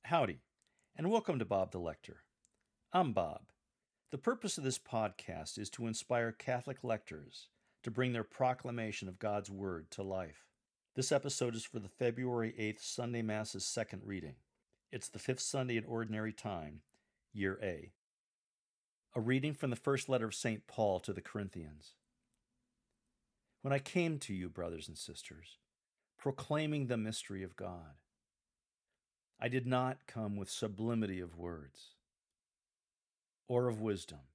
Howdy, and welcome to Bob the Lector. I'm Bob. The purpose of this podcast is to inspire Catholic lectors to bring their proclamation of God's Word to life. This episode is for the February 8th Sunday Mass's second reading. It's the fifth Sunday in Ordinary Time, Year A. A reading from the first letter of St. Paul to the Corinthians. When I came to you, brothers and sisters, proclaiming the mystery of God, I did not come with sublimity of words or of wisdom,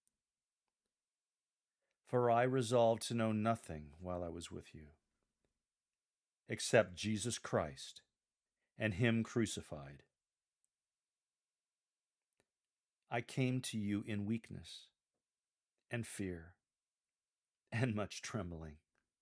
for I resolved to know nothing while I was with you, except Jesus Christ and Him crucified. I came to you in weakness and fear and much trembling,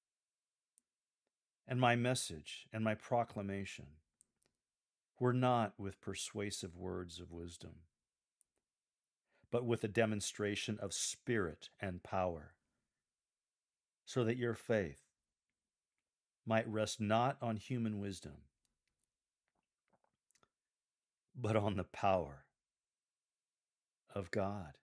and my message and my proclamation were not with persuasive words of wisdom, but with a demonstration of spirit and power, so that your faith might rest not on human wisdom, but on the power of God.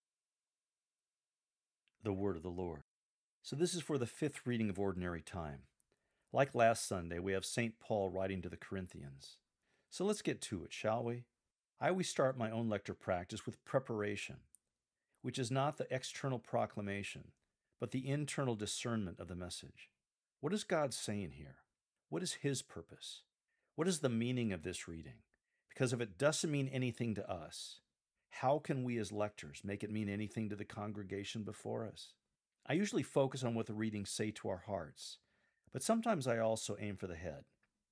The word of the Lord. So this is for the fifth reading of Ordinary Time. Like last Sunday, we have St. Paul writing to the Corinthians. So let's get to it, shall we? I always start my own lecture practice with preparation, which is not the external proclamation, but the internal discernment of the message. What is God saying here? What is His purpose? What is the meaning of this reading? Because if it doesn't mean anything to us, how can we as lectors make it mean anything to the congregation before us? I usually focus on what the readings say to our hearts, but sometimes I also aim for the head.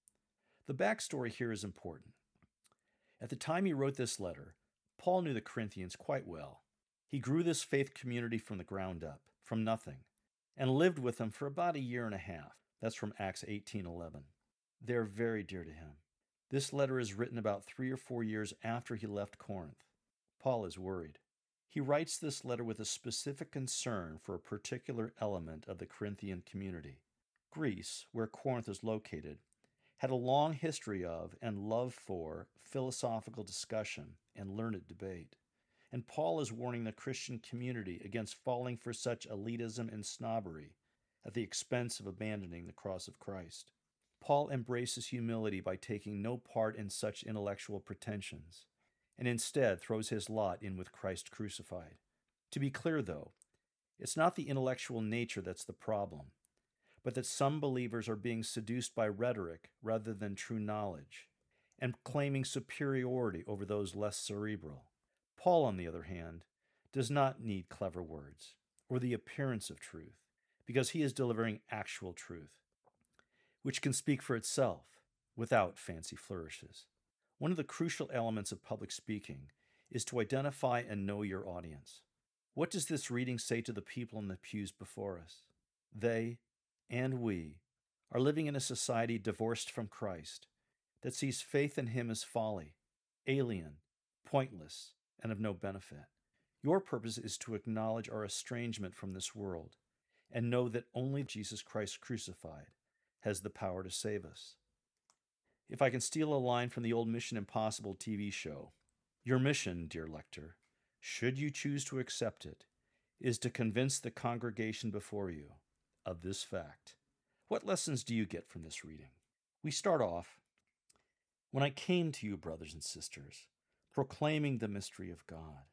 The backstory here is important. At the time he wrote this letter, Paul knew the Corinthians quite well. He grew this faith community from the ground up, from nothing, and lived with them for about a year and a half. That's from Acts 18:11. They're very dear to him. This letter is written about 3 or 4 years after he left Corinth. Paul is worried. He writes this letter with a specific concern for a particular element of the Corinthian community. Greece, where Corinth is located, had a long history of and love for philosophical discussion and learned debate. And Paul is warning the Christian community against falling for such elitism and snobbery at the expense of abandoning the cross of Christ. Paul embraces humility by taking no part in such intellectual pretensions, and instead throws his lot in with Christ crucified. To be clear, though, it's not the intellectual nature that's the problem, but that some believers are being seduced by rhetoric rather than true knowledge, and claiming superiority over those less cerebral. Paul, on the other hand, does not need clever words or the appearance of truth, because he is delivering actual truth, which can speak for itself without fancy flourishes. One of the crucial elements of public speaking is to identify and know your audience. What does this reading say to the people in the pews before us? They and we are living in a society divorced from Christ that sees faith in Him as folly, alien, pointless, and of no benefit. Your purpose is to acknowledge our estrangement from this world and know that only Jesus Christ crucified has the power to save us. If I can steal a line from the old Mission Impossible TV show, your mission, dear lector, should you choose to accept it, is to convince the congregation before you of this fact. What lessons do you get from this reading? We start off, when I came to you, brothers and sisters, proclaiming the mystery of God,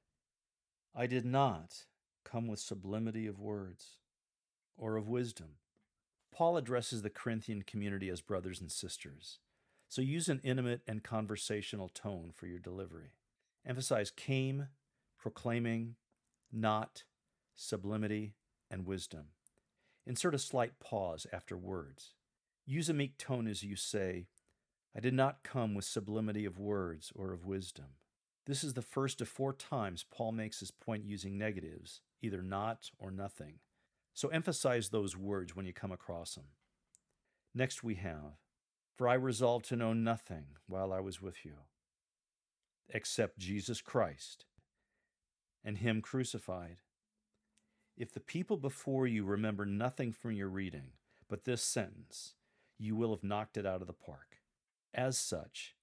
I did not come with sublimity of words or of wisdom. Paul addresses the Corinthian community as brothers and sisters, so use an intimate and conversational tone for your delivery. Emphasize came, proclaiming, not, sublimity, and wisdom. Insert a slight pause after words. Use a meek tone as you say, I did not come with sublimity of words or of wisdom. This is the first of 4 times Paul makes his point using negatives, either not or nothing. So emphasize those words when you come across them. Next we have, for I resolved to know nothing while I was with you, except Jesus Christ and Him crucified. If the people before you remember nothing from your reading but this sentence, you will have knocked it out of the park. As such,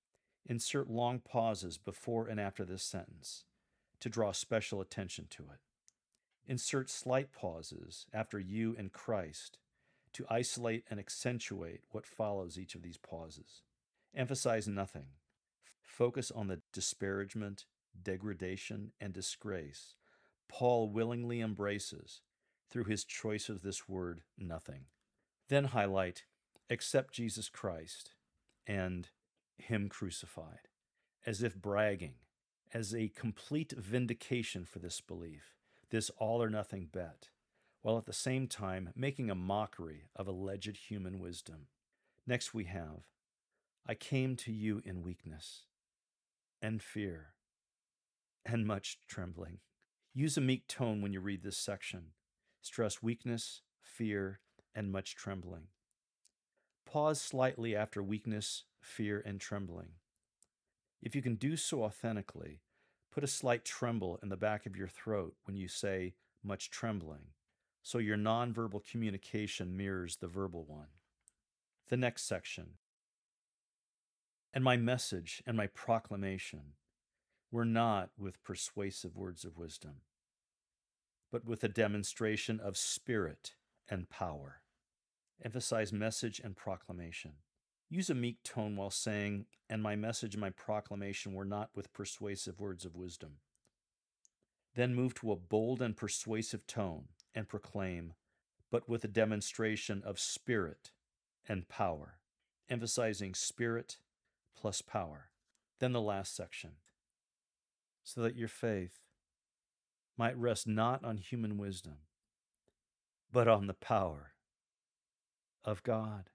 Insert long pauses before and after this sentence to draw special attention to it. Insert slight pauses after you and Christ to isolate and accentuate what follows each of these pauses. Emphasize nothing. Focus on the disparagement, degradation, and disgrace Paul willingly embraces through his choice of this word, nothing. Then highlight, except Jesus Christ and Him crucified, as if bragging, as a complete vindication for this belief, this all or nothing bet, while at the same time making a mockery of alleged human wisdom. Next we have, I came to you in weakness and fear and much trembling. Use a meek tone when you read this section. Stress weakness, fear, and much trembling. Pause slightly after weakness, fear, and trembling. If you can do so authentically, put a slight tremble in the back of your throat when you say much trembling, so your nonverbal communication mirrors the verbal one. The next section. And my message and my proclamation were not with persuasive words of wisdom, but with a demonstration of spirit and power. Emphasize message and proclamation. Use a meek tone while saying, and my message and my proclamation were not with persuasive words of wisdom. Then move to a bold and persuasive tone and proclaim, but with a demonstration of spirit and power, emphasizing spirit plus power. Then the last section, so that your faith might rest not on human wisdom, but on the power of God.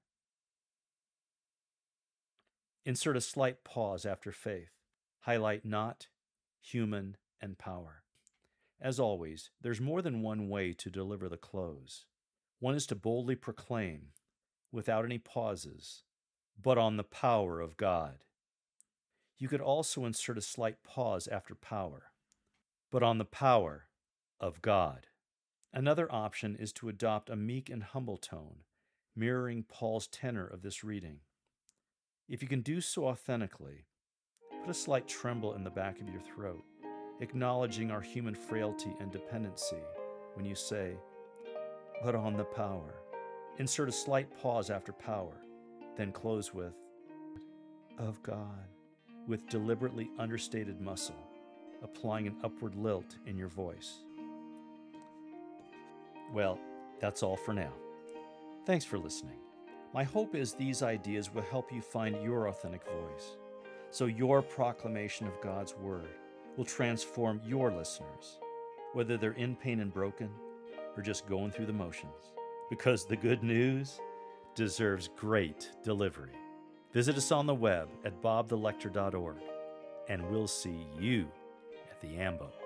Insert a slight pause after faith. Highlight not, human, and power. As always, there's more than one way to deliver the close. One is to boldly proclaim, without any pauses, but on the power of God. You could also insert a slight pause after power, but on the power of God. Another option is to adopt a meek and humble tone, mirroring Paul's tenor of this reading. If you can do so authentically, put a slight tremble in the back of your throat, acknowledging our human frailty and dependency when you say, but on the power. Insert a slight pause after power, then close with, of God, with deliberately understated muscle, applying an upward lilt in your voice. Well, that's all for now. Thanks for listening. My hope is these ideas will help you find your authentic voice, so your proclamation of God's Word will transform your listeners, whether they're in pain and broken or just going through the motions, because the good news deserves great delivery. Visit us on the web at bobthelector.org, and we'll see you at the AMBO.